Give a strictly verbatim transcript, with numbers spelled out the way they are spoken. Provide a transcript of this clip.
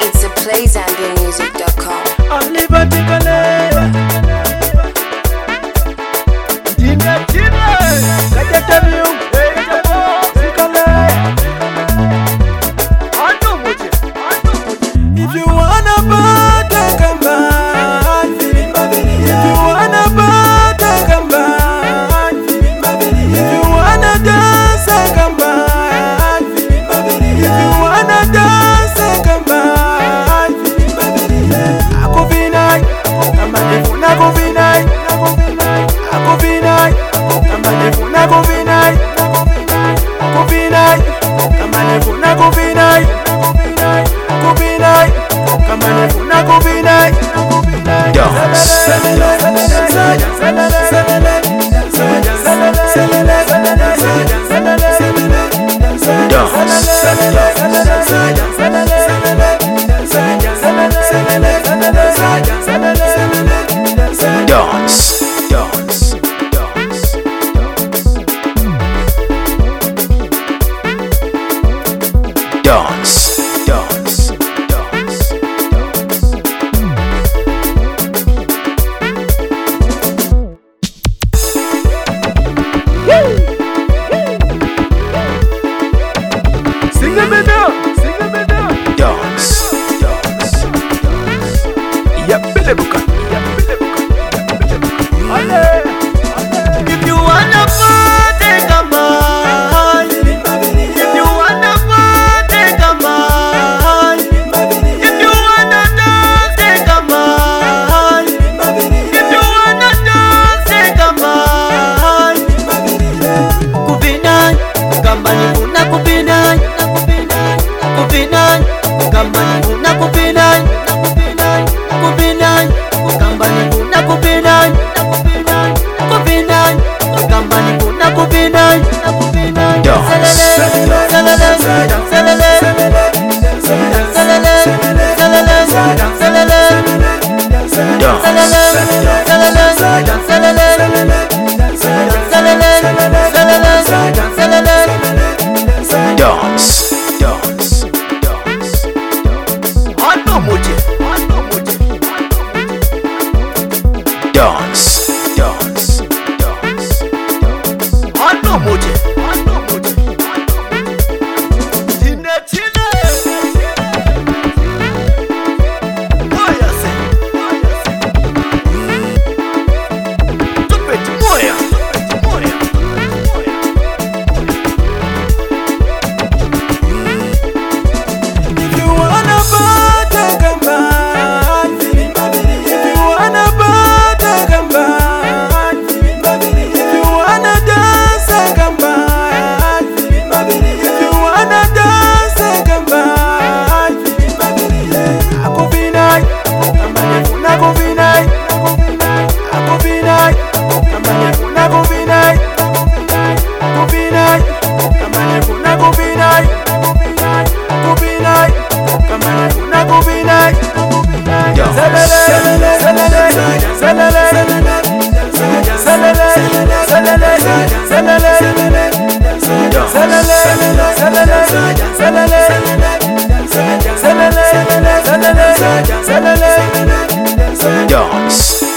It's a play zambia music dot com. Only vertically. Dina Dina, kaja tabiu, hey jabo, sikale. Ando moje, ando moje. If you wanna party, come back. If you wanna party, come back. If you wanna dance, come back. If you wanna dance, come back. Akuvinai, kama nifuna kuvinai, akuvinai, kama nifuna kuvinai, akuvinai, kama nifuna kuvinai, akuvinai, kama nifuna kuvinai. Dance, dance, dance, dance, dance, dance. Sing the middle, sing the middle. Dance, dance, dance. Yapelebuka, yapelebuka, yapelebuka. Ale, ale. If you wanna party, come on. If you wanna party, come on. If you wanna dance, come on. If you wanna dance, come on. Kupinai, kama nifuna kupinai, kupinai, kama nifuna kupinai, kupinai, kama nifuna kupinai, kupinai, kama nifuna kupinai. Dance, dance, dance. Ando moje, ando moje. Dance, dance, dance. Ando moje, ando moje. Tine tine. Moya se, moya se. Tupeti moya, tupeti moya, moya. If you wanna party, come back. If you wanna party, come back. If you wanna dance, come back. If you wanna dance, come back. Akuvinai, kama nifuna kuvinai, akuvinai, kama nifuna kuvinai, akuvinai, kama nifuna kuvinai, akuvinai, kama nifuna kuvinai. Selele, selele, selele, selele, selele, selele, selele, selele, selele, selele, selele. Dance.